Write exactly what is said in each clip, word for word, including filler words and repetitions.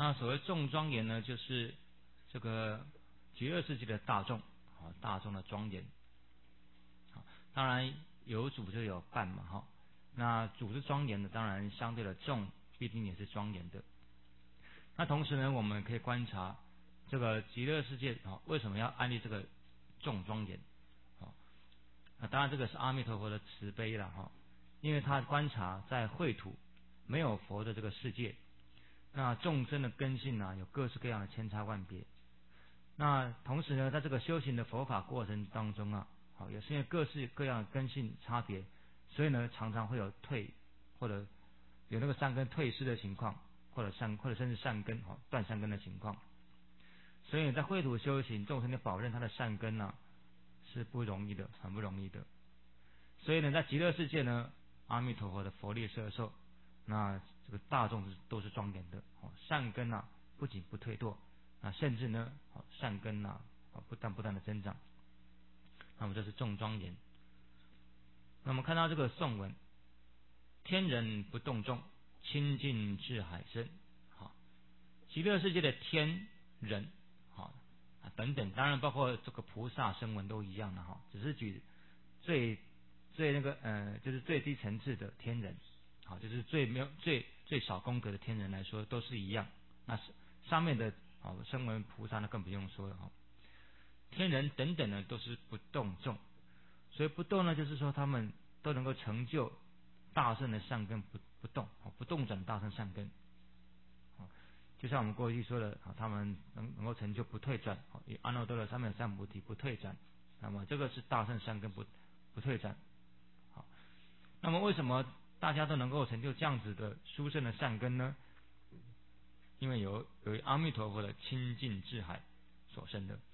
那所谓众庄严呢，就是这个极乐世界的大众，啊，大众的庄严。当然有主就有伴嘛，哈。那主是庄严的，当然相对的众必定也是庄严的。那同时呢，我们可以观察这个极乐世界啊，为什么要安立这个众庄严？啊，那当然这个是阿弥陀佛的慈悲了哈，因为他观察在秽土没有佛的这个世界，那众生的根性呢，有各式各样的千差万别。那同时呢，在这个修行的佛法过程当中啊，好，也是因为各式各样的根性差别，所以呢，常常会有退或者有那个善根退失的情况，或者善或者甚至善根哦断善根的情况。所以在秽土修行，众生的保证他的善根呢、啊、是不容易的，很不容易的。所以呢，在极乐世界呢，阿弥陀佛的佛力摄受，那这个大众是都是庄严的哦，善根啊不仅不退堕，啊甚至呢哦善根啊不断不断的增长。那么这是众庄严。那么看到这个颂文，天人不动众，清净至海深。好，极乐世界的天人，好啊等等，当然包括这个菩萨声闻都一样的哈，只是举最最那个呃，就是最低层次的天人，好，就是最没有最最少功德的天人来说都是一样。那上面的好声闻菩萨那更不用说了哈。天人等等呢都是不动众，所以不动呢，就是说他们都能够成就大圣的善根不不动，不动转大圣善根。就像我们过去说的，他们能能够成就不退转，以阿耨多罗三藐三菩提不退转，那么这个是大圣善根不不退转。好，那么为什么大家都能够成就这样子的殊胜的善根呢？因为有有阿弥陀佛的清净智海所生的。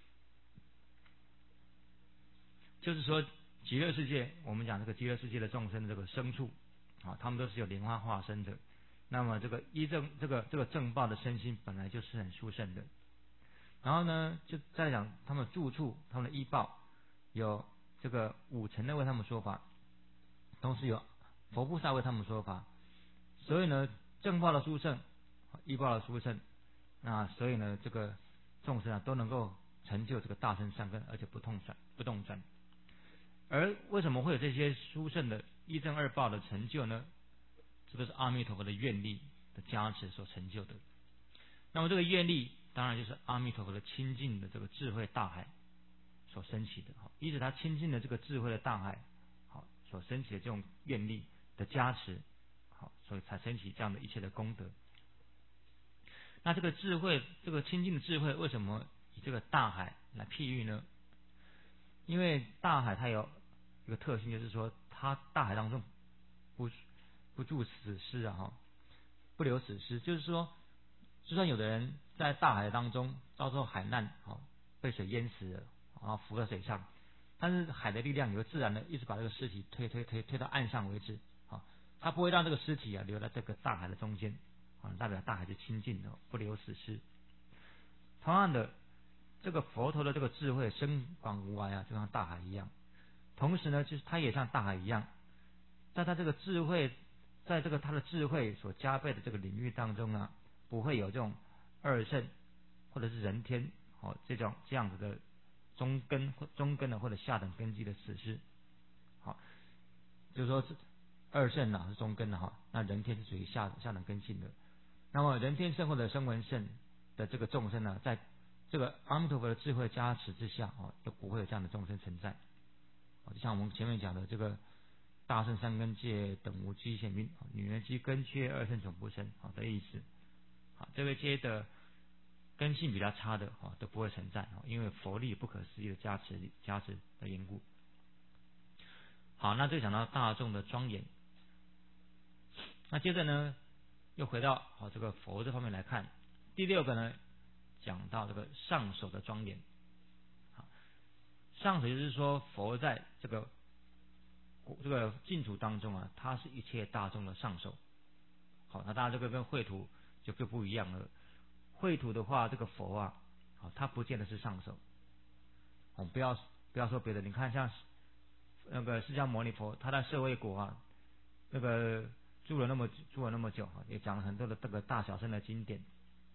就是说极乐世界，我们讲这个极乐世界的众生的这个生处啊，他们都是有莲花化身的。那么这个依正这个这个正报的身心本来就是很殊胜的。然后呢，就再讲他们的住处，他们的依报有这个五层的为他们说法，同时有佛菩萨为他们说法。所以呢，正报的殊胜，依报的殊胜，那所以呢，这个众生啊都能够成就这个大乘善根，而且不动转不动转。而为什么会有这些殊胜的一正二报的成就呢？这个是阿弥陀佛的愿力的加持所成就的。那么这个愿力当然就是阿弥陀佛的清净的这个智慧大海所升起的。好，依着他清净的这个智慧的大海，好所升起的这种愿力的加持，好，所以才升起这样的一切的功德。那这个智慧，这个清净的智慧，为什么以这个大海来譬喻呢？因为大海它有一个特性，就是说它大海当中不不住死尸啊，哈，不留死尸。就是说，就算有的人在大海当中遭受海难，哈，被水淹死了，然后浮在水上，但是海的力量也会自然的一直把这个尸体推推推推到岸上为止，啊，它不会让这个尸体啊留在这个大海的中间，啊，代表大海是清净的，不留死尸。同样的，这个佛陀的这个智慧深广无涯啊，就像大海一样。同时呢，就是它也像大海一样，在它这个智慧，在这个它的智慧所加倍的这个领域当中呢，不会有这种二圣或者是人天哦这种这样子的中根或中根的或者下等根基的死尸。好，就是说二圣啊是中根的哈，那人天是属于下下等根性的。那么人天圣或者声闻圣的这个众生呢，在这个阿弥陀佛的智慧加持之下哦，就不会有这样的众生存在。就像我们前面讲的这个大圣三根界等无机显明，女人机根缺二圣总不生好的意思。好，这个界的根性比较差的哦都不会存在，因为佛力不可思议的加持加持的缘故。好，那就讲到大众的庄严。那接着呢，又回到好这个佛这方面来看，第六个呢，讲到这个上首的庄严。好，上首就是说佛在这个这个净土当中啊，它是一切大众的上首。好，那当然这个跟秽土就就不一样了。秽土的话，这个佛啊，好，它不见得是上首。我们不要不要说别的，你看像那个释迦牟尼佛，他在舍卫国啊，那个住了那么住了那么久，也讲了很多的这个大小乘的经典。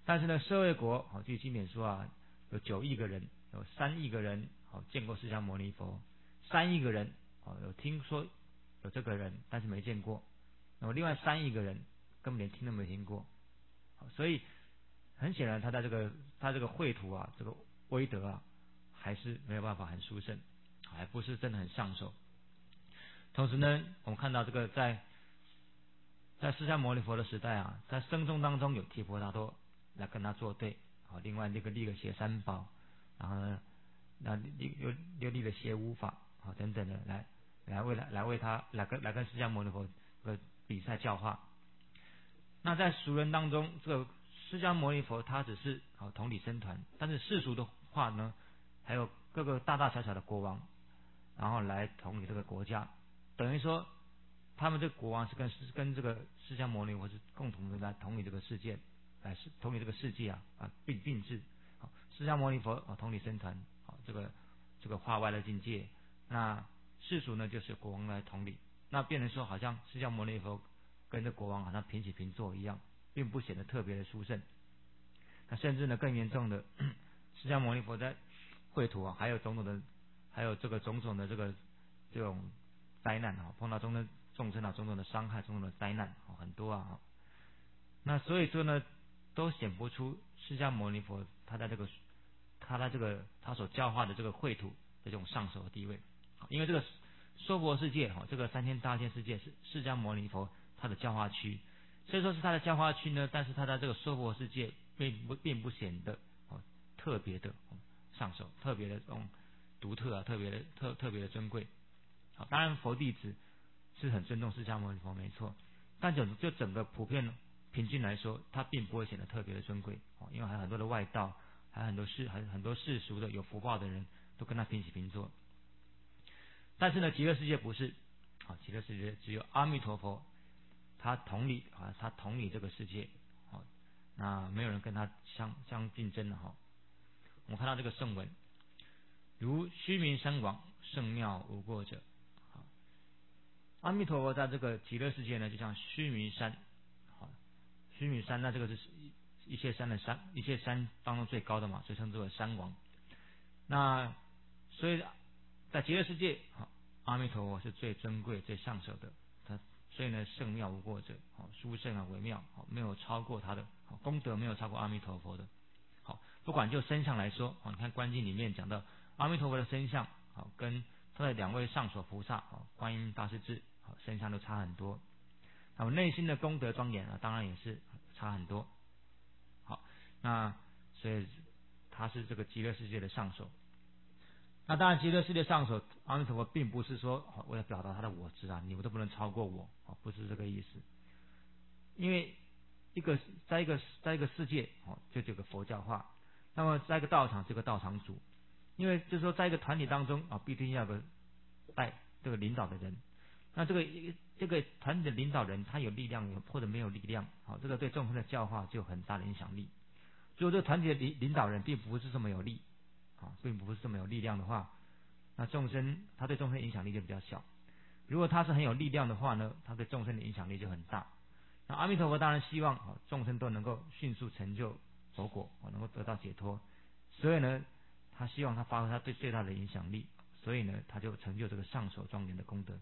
但是呢，舍卫国好，据经典说啊，有九亿个人，有三亿个人好见过释迦牟尼佛，三亿个人哦有听说有这个人，但是没见过。那么另外三亿个人根本连听都没听过。所以很显然，他在这个他这个绘图啊，这个威德啊，还是没有办法很殊胜，还不是真的很上手。同时呢，我们看到这个在在释迦牟尼佛的时代啊，在僧众当中有提婆达多来跟他作对，好，另外那个立了邪三宝，然后呢，那又又立了邪无法，好等等的来来为来来为他来跟来跟释迦牟尼佛这个比赛教化。那在俗人当中，这个释迦牟尼佛他只是好统理僧团，但是世俗的话呢，还有各个大大小小的国王，然后来统理这个国家，等于说他们这个国王是跟跟这个释迦牟尼佛是共同的来统理这个世界，来统理这个世界啊啊并并治。好，释迦牟尼佛啊统理僧团，好这个这个化外的境界，那世俗呢就是国王来统理，那变成说好像释迦牟尼佛跟这国王好像平起平坐一样，并不显得特别的殊胜。那甚至呢更严重的，释迦牟尼佛在绘图啊，还有种种的，还有这个种种的这个这种灾难啊，碰到众生众生啊种种的伤害，种种的灾难啊很多啊。那所以说呢，都显不出释迦牟尼佛他在这个他在这个他所教化的这个绘图的这种上首的地位。因为这个娑婆世界哈，这个三千大千世界是释迦牟尼佛他的教化区，所以说是他的教化区呢，但是他在这个娑婆世界并不并不显得哦特别的上首，特别的这种独特啊，特别的特特别的尊贵。好，当然佛弟子是很尊重释迦牟尼佛没错，但就就整个普遍平均来说，他并不会显得特别的尊贵哦，因为还有很多的外道，还有很多世还有很多世俗的有福报的人都跟他平起平坐。但是呢，极乐世界不是，啊，极乐世界只有阿弥陀佛，他统理啊，他统理这个世界，好，那没有人跟他相相竞争的哈。我们看到这个圣文，如须弥山王，圣妙无过者。好，阿弥陀佛在这个极乐世界呢，就像须弥山，好，须弥山那这个是一切山的山，一切山当中最高的嘛，所以称之为山王。那所以在极乐世界，阿弥陀佛是最尊贵、最上首的，他所以呢，圣妙无过者，好，殊胜啊，微妙，好，没有超过他的，好，功德没有超过阿弥陀佛的。好，不管就身相来说，好，你看观经里面讲到阿弥陀佛的身相，好，跟他的两位上首菩萨，好，观音大势至，好，身相都差很多。那么内心的功德庄严啊，当然也是差很多。好，那所以他是这个极乐世界的上首。那当然，极乐世界上首，阿弥陀佛并不是说我要表达他的我执啊，你们都不能超过我，不是这个意思。因为一个在一个在一个世界哦，就这个佛教化；那么在一个道场，这个道场主。因为就是说，在一个团体当中啊，必定要有个带这个领导的人。那这个这个团体的领导人，他有力量或者没有力量，好，这个对众生的教化就有很大的影响力。如果这个团体的领领导人并不是这么有力，啊，并不是这么有力量的话，那众生他对众生影响力就比较小。如果他是很有力量的话呢，他对众生的影响力就很大。那阿弥陀佛当然希望啊众生都能够迅速成就佛果，能够得到解脱，所以呢，他希望他发挥他对最大的影响力，所以呢，他就成就这个上首庄严的功德。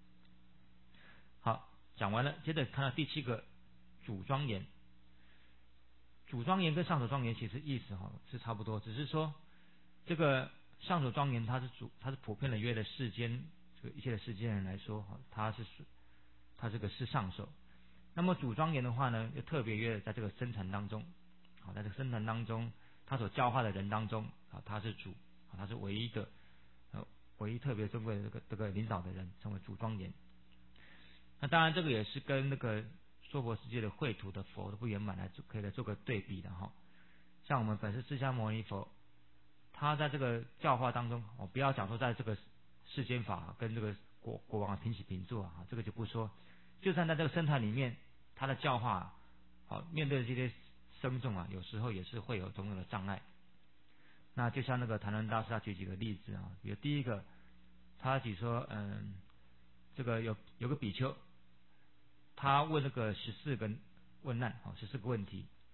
好，讲完了，接着看到第七个主庄严。主庄严跟上首庄严其实意思哈是差不多，只是说这个上首庄严它是主，它是普遍的约的世间这个一切的世间人来说，它是它这个是上首。那么主庄严的话呢，又特别约在这个僧团当中，好，在这个僧团当中，他所教化的人当中啊，他是主，啊，他是唯一的，呃，唯一特别尊贵的这个这个领导的人，称为主庄严。那当然，这个也是跟那个娑婆世界的秽土的佛的不圆满来可以来做个对比的哈。像我们本师释迦牟尼佛，他在这个教化当中，我不要讲说在这个世间法跟这个国国王平起平坐啊，这个就不说。就算在这个僧团里面，他的教化，好面对这些僧众啊，有时候也是会有种种的障碍。那就像那个谭纶大师他举几个例子啊，比如第一个，他举说，嗯，这个有有个比丘，他问那个十四个问难，好十四个问题。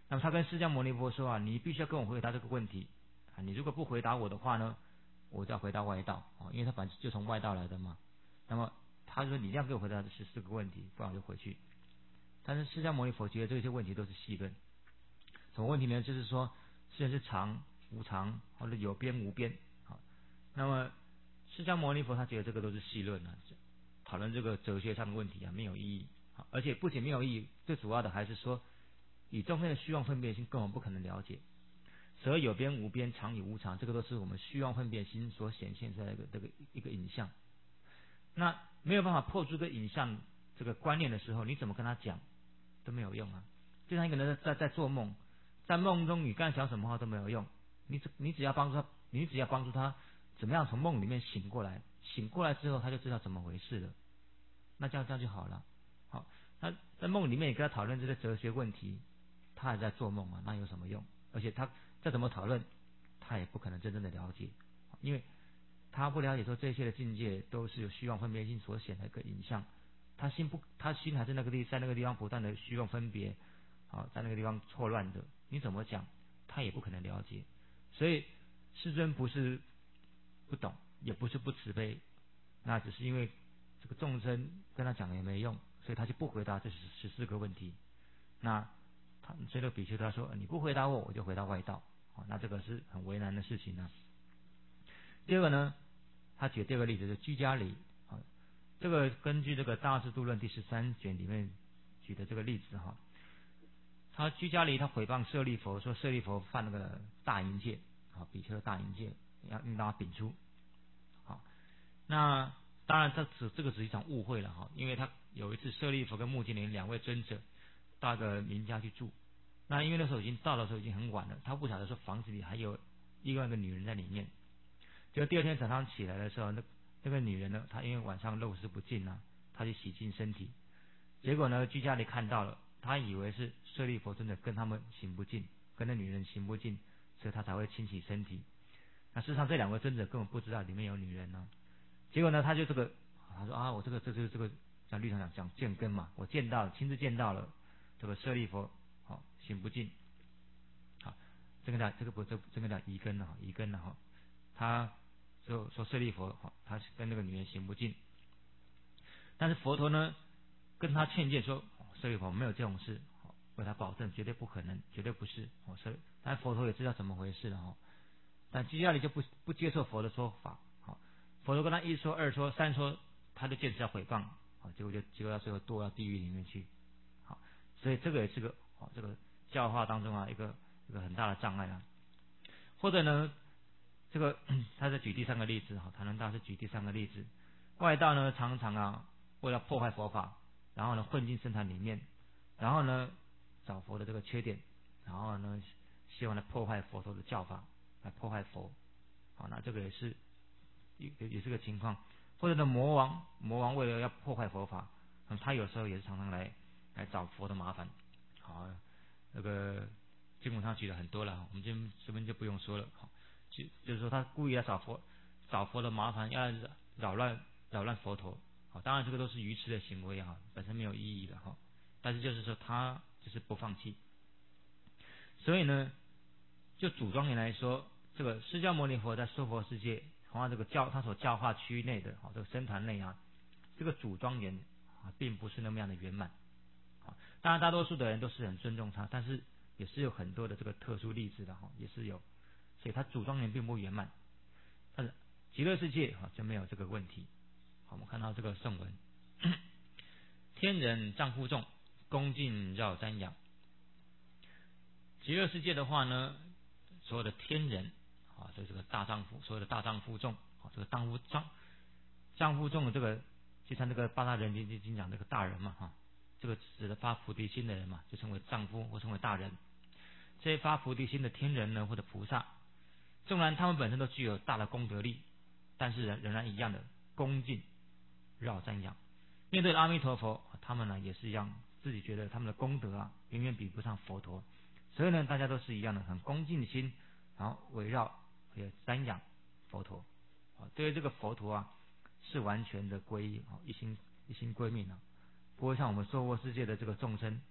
那么他跟释迦牟尼佛说啊，你必须要跟我回答这个问题啊，你如果不回答我的话呢，我就要回到外道啊，因为他反正就从外道来的嘛。那么他说你一定要给我回答这十四个问题，不然我就回去。但是释迦牟尼佛觉得这些问题都是细论。什么问题呢？就是说，世界是常无常，或者有边无边。好，那么释迦牟尼佛他觉得这个都是细论啊，讨论这个哲学上的问题啊没有意义。好，而且不仅没有意义，最主要的还是说，以众生的虚妄分别心根本不可能了解。所谓有边无边，常与无常，这个都是我们虚妄分别心所显现出来的这个一个影像。那没有办法破除这个影像这个观念的时候，你怎么跟他讲都没有用啊。就像一个人在在做梦。在梦中，你刚才讲什么话都没有用，你只你只要帮助他，你只要帮助他怎么样从梦里面醒过来，醒过来之后他就知道怎么回事了，那这样这样就好了。好，他在梦里面也跟他讨论这些哲学问题，他还在做梦嘛，那有什么用？而且他再怎么讨论，他也不可能真正的了解，因为他不了解说这些的境界都是由虚妄分别心所显的一个影像，他心不，他心还是那个地在那个地方不断的虚妄分别，好，在那个地方错乱的。你怎么讲，他也不可能了解。所以世尊不是不懂，也不是不慈悲，那只是因为这个众生跟他讲也没用，所以他就不回答这十四个问题。那他这个比丘他说，你不回答我，我就回到外道。好，那这个是很为难的事情呢。第二个呢，他举第二个例子是居家里。好，这个根据这个《大智度论》第十三卷里面举的这个例子哈。他居家里，他诽谤舍利佛，说舍利佛犯那个大淫戒，好，比丘的大淫戒，要让他摒除。好，那当然这只这个只是一场误会了哈，因为他有一次舍利佛跟目犍连两位尊者到一个名家去住，那因为那时候已经到的时候已经很晚了，他不晓得说房子里还有另外一个女人在里面。结果第二天早上起来的时候，那那个女人呢，她因为晚上漏湿不净啊，她就洗净身体，结果呢居家里看到了。他以为是舍利佛真的跟他们行不尽，跟那女人行不尽，所以他才会清洗身体。那事实上这两位尊者根本不知道里面有女人呢。结果呢，他就这个，他说啊，我这个这就是这个像律上讲讲见根嘛，我见到亲自见到了这个舍利佛，好、哦、行不尽，好，这个叫这个不这这个叫疑根了哈，疑根了哈。他就说舍利佛好，他跟那个女人行不尽，但是佛陀呢跟他劝诫说。舍利佛没有这种事，为他保证绝对不可能，绝对不是。所以，但佛陀也知道怎么回事了哈。但居家里就不不接受佛的说法，好，佛陀跟他一说二说三说，他就坚持要诽谤，好，结果就结果到最后堕到地狱里面去，好，所以这个也是个好这个教化当中啊一个一个很大的障碍啊。或者呢，这个他在举第三个例子，好，谭论大师举第三个例子，外道呢常常啊为了破坏佛法。然后呢，混进僧坛里面，然后呢，找佛的这个缺点，然后呢，希望来破坏佛陀的教法，来破坏佛。好，那这个也是也也是个情况。或者呢，魔王，魔王为了要破坏佛法，嗯，他有时候也是常常来来找佛的麻烦。好，那个经文上举了很多了，我们这这边就不用说了。好，就就是说他故意来找佛，找佛的麻烦，要扰乱扰乱佛陀。好，当然这个都是愚痴的行为哈，本身没有意义的哈。但是就是说他就是不放弃，所以呢，就主庄严来说，这个释迦牟尼佛在娑婆世界，同样这个教他所教化区域内的，好这个僧坛内啊，这个主庄严啊，并不是那么样的圆满。啊，当然大多数的人都是很尊重他，但是也是有很多的这个特殊例子的哈，也是有，所以他主庄严并不圆满。但是极乐世界啊就没有这个问题。我们看到这个圣文，天人丈夫众，恭敬绕瞻仰。极乐世界的话呢，所有的天人啊，这这个大丈夫，所有的大丈夫众啊，这个丈夫丈丈夫众的这个，就像这个八大人经经讲这个大人嘛哈，这个指的发菩提心的人嘛，就称为丈夫或称为大人。这些发菩提心的天人呢，或者菩萨，纵然他们本身都具有大的功德力，但是仍仍然一样的恭敬绕瞻仰。面对阿弥陀佛，他们呢也是一样，自己觉得他们的功德啊远远比不上佛陀，所以呢大家都是一样的，很恭敬的心，然后围绕也瞻仰佛陀啊，对于这个佛陀啊是完全的皈依啊，一心一心归命啊，不会像我们娑婆世界的这个众生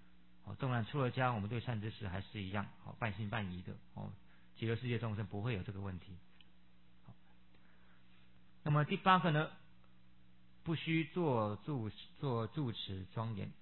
哦，纵然出了家，我们对善知识还是一样，哦，半信半疑的，哦，极乐世界众生不会有这个问题。那么第八个呢，不须做住做住持庄严。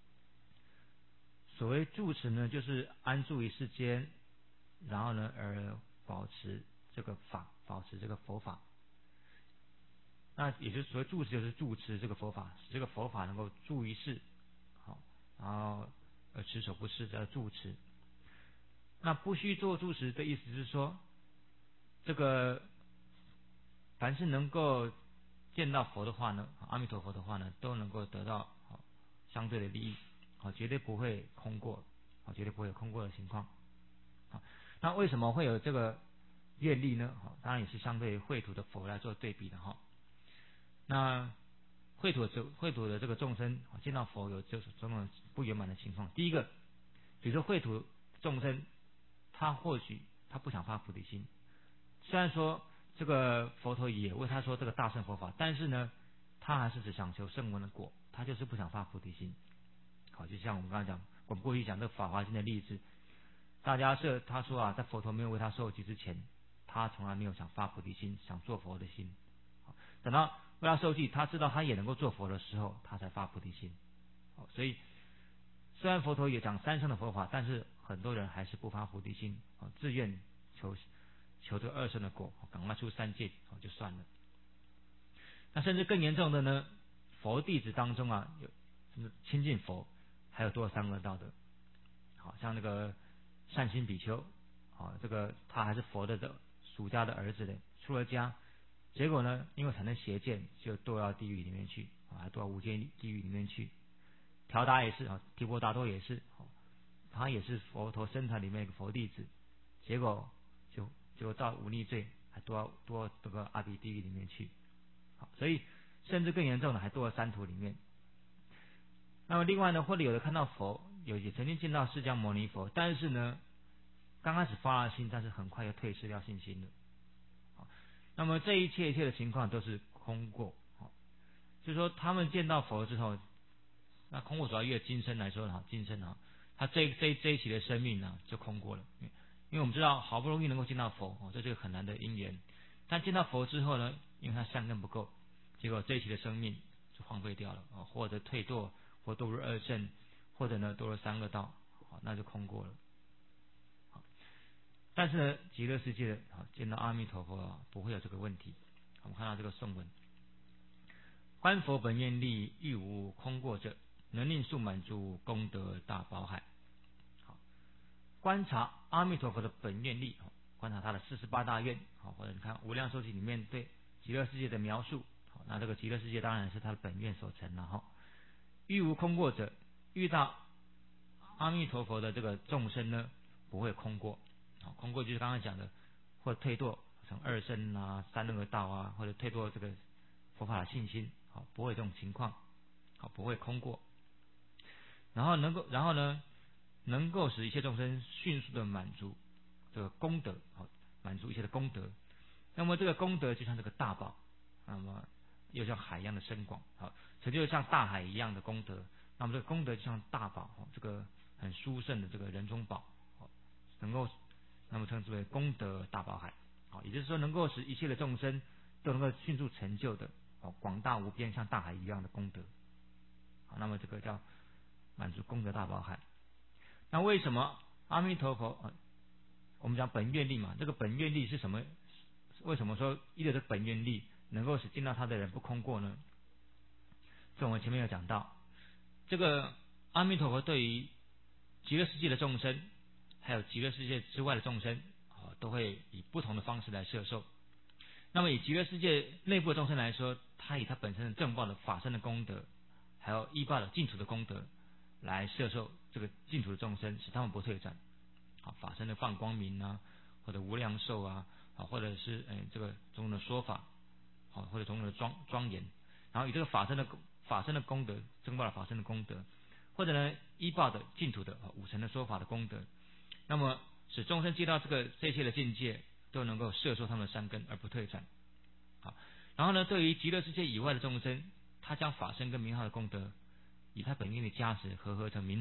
所谓住持呢，就是安住于世间，然后呢而保持这个法，保持这个佛法。那也就是所谓住持，就是住持这个佛法，使这个佛法能够住于世，好，然后呃持守不失，叫住持。那不须做住持的意思是说，这个凡是能够见到佛的话呢，阿弥陀佛的话呢，都能够得到好相对的利益，好，绝对不会空过，好，绝对不会有空过的情况。好，那为什么会有这个愿力呢？好，当然也是相对秽土的佛来做对比的哈。那秽土的秽土的这个众生见到佛有就是种种不圆满的情况。第一个，比如说秽土众生，他或许他不想发菩提心，虽然说这个佛陀也为他说这个大乘佛法，但是呢，他还是只想求声闻的果，他就是不想发菩提心。好，就像我们刚才讲，我们过去讲这个法华经的例子，大家是他说啊，在佛陀没有为他受记之前，他从来没有想发菩提心，想做佛的心。等到为他受记，他知道他也能够做佛的时候，他才发菩提心。好，所以虽然佛陀也讲三乘的佛法，但是很多人还是不发菩提心，自愿求求这个二乘的果，赶快出三界就算了。那甚至更严重的呢，佛弟子当中啊，有亲近佛，还有堕三恶道的。好像那个善心比丘，啊，这个他还是佛的的属家的儿子的，出了家，结果呢，因为产生邪见，就堕到地狱里面去，啊，堕到无间地狱里面去。调达也是啊，提婆达多也是，他也是佛陀僧团里面一个佛弟子，结果就就到忤逆罪，还堕到堕到这个阿鼻地狱里面去。好，所以甚至更严重的还堕到三途里面。那么另外呢，或者有的看到佛，有也曾经见到释迦牟尼佛，但是呢，刚开始发了心，但是很快又退失掉信心了。好，那么这一切一切的情况都是空过。好，就是说他们见到佛之后，那空过主要越今生来说呢，今生啊，他这这这一期的生命呢就空过了，因为我们知道好不容易能够见到佛，哦，这是个很难的因缘。但见到佛之后呢，因为他善根不够，结果这一期的生命就荒废掉了，哦，或者退堕。或堕入二乘，或者呢堕入三恶道，好，那就空过了。好，但是呢，极乐世界啊，见到阿弥陀佛啊，不会有这个问题。我们看到这个颂文：观佛本愿力，欲无空过者，能令速满足功德大宝海。好，观察阿弥陀佛的本愿力，观察他的四十八大愿，好，或者你看无量寿经里面对极乐世界的描述，好，那这个极乐世界当然是他的本愿所成了哈。欲无空过者，遇到阿弥陀佛的这个众生呢，不会空过。好，空过就是刚刚讲的，或退堕成二乘啊、三恶道啊，或者退堕这个佛法的信心，好，不会这种情况，好，不会空过。然后能够，然后呢，能够使一切众生迅速的满足这个功德，好，满足一切的功德。那么这个功德就像这个大宝，那么又像海一样的深广，好，成就像大海一样的功德。那么这个功德就像大宝，这个很殊胜的这个人中宝，能够那么称之为功德大宝海。好，也就是说能够使一切的众生都能够迅速成就的，哦，广大无边像大海一样的功德。好，那么这个叫满足功德大宝海。那为什么阿弥陀佛，我们讲本愿力嘛，这个本愿力是什么？为什么说依着这本愿力能够使见到他的人不空过呢？这我们前面有讲到，这个阿弥陀佛对于极乐世界的众生，还有极乐世界之外的众生，都会以不同的方式来摄受。那么以极乐世界内部的众生来说，他以他本身的正报的法身的功德，还有依报的净土的功德，来摄受这个净土的众生，使他们不退转。好，法身的放光明啊，或者无量寿啊，啊，或者是嗯这个种种的说法，好，或者种种的庄庄严，然后以这个法身的法身的功德，正报的法身的功德，或者呢依报的净土的五乘的说法的功德，那么使众生接到这个这些的境界，都能够摄受他们的善根而不退转。好，然后呢，对于极乐世界以外的众生，他将法身跟名号的功德，以他本愿的加持合合成名号，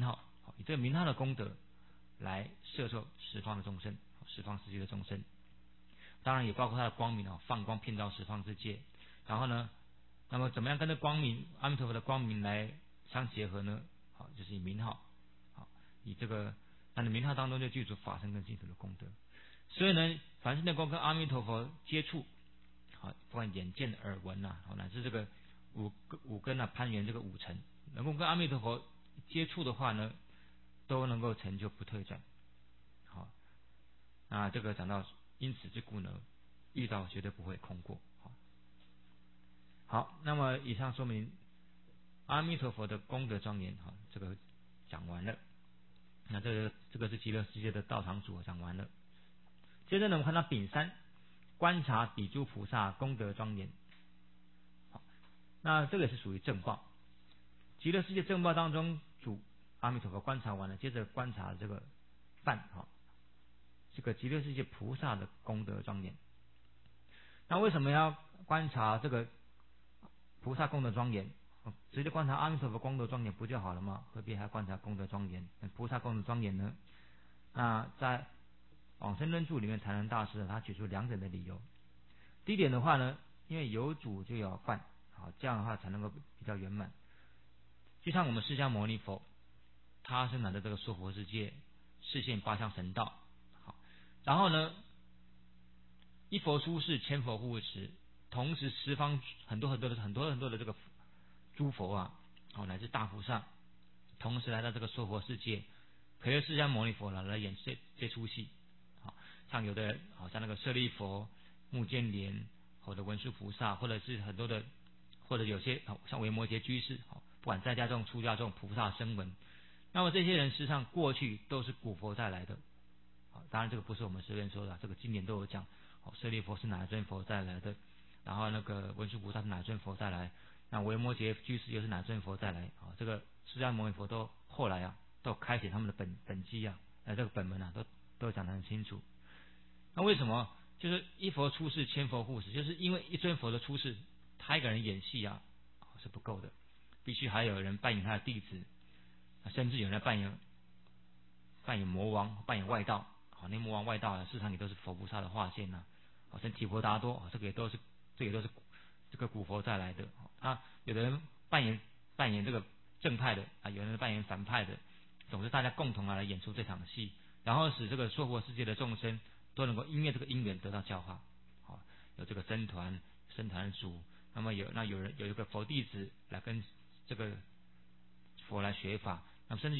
好，以这个名号的功德来摄受十方的众生，十方世界的众生，当然也包括他的光明啊，放光遍照十方世界。然后呢，那么怎么样跟这光明阿弥陀佛的光明来相结合呢？好，就是以名号，好，以这个那你名号当中就具足法身跟净土的功德。所以呢，凡是能够跟阿弥陀佛接触，好，不管眼见耳闻呐，好，乃至这个五五根啊攀缘这个五尘，能够跟阿弥陀佛接触的话呢，都能够成就不退转。好，那这个讲到因此之故呢，遇到绝对不会空过。好，好，那么以上说明阿弥陀佛的功德庄严，好，这个讲完了。那这个这个是极乐世界的道场组合讲完了。接着呢，我们看到丙三，观察比诸菩萨功德庄严。好，那这个是属于正报。极乐世界正报当中，主阿弥陀佛观察完了，接着观察这个梵，好，这个极乐世界菩萨的功德庄严。那为什么要观察这个菩萨功德庄严？直接观察阿弥陀佛功德庄严不就好了吗？何必还观察功德庄严、菩萨功德庄严呢？那在往生论著里面，禅人大师他举出两点的理由。第一点的话呢，因为有主就有伴，好，这样的话才能够比较圆满。就像我们释迦牟尼佛，他生产的这个娑婆世界，示现八相神道，好，然后呢，一佛出世，千佛护持，同时十方很多很多的很多很多的这个诸佛啊，好，乃至大菩萨，同时来到这个娑婆世界，陪着释迦牟尼佛来来演这这出戏。好，像有的好像那个舍利佛、目犍连，或者文殊菩萨，或者是很多的，或者有些像维摩诘居士，好，不管在家众、出家众、菩萨声闻，那么这些人实际上过去都是古佛再来的。好，当然这个不是我们随便说的，这个经典都有讲。好，舍利佛是哪尊佛再来的？然后那个文殊菩萨是哪尊佛再来？那维摩诘居士又是哪尊佛再来？啊，这个释迦牟尼佛都后来啊，都开启他们的本本机啊，呃，这个本门啊，都都讲得很清楚。那为什么就是一佛出世，千佛护持？就是因为一尊佛的出世，他一个人演戏啊是不够的，必须还有人扮演他的弟子，甚至有人扮演扮演魔王，扮演外道。好，那魔王外道啊，事实上也都是佛菩萨的化现呐。好，像提婆达多，这个也都是这个也都是这个古佛再来的。啊，有的人扮演扮演这个正派的啊，有人扮演反派的，总之大家共同啊来演出这场戏，然后使这个娑婆世界的众生都能够因为这个因缘得到教化。好，有这个僧团僧团主，那么有那有人有一个佛弟子来跟这个佛来学法，那么甚至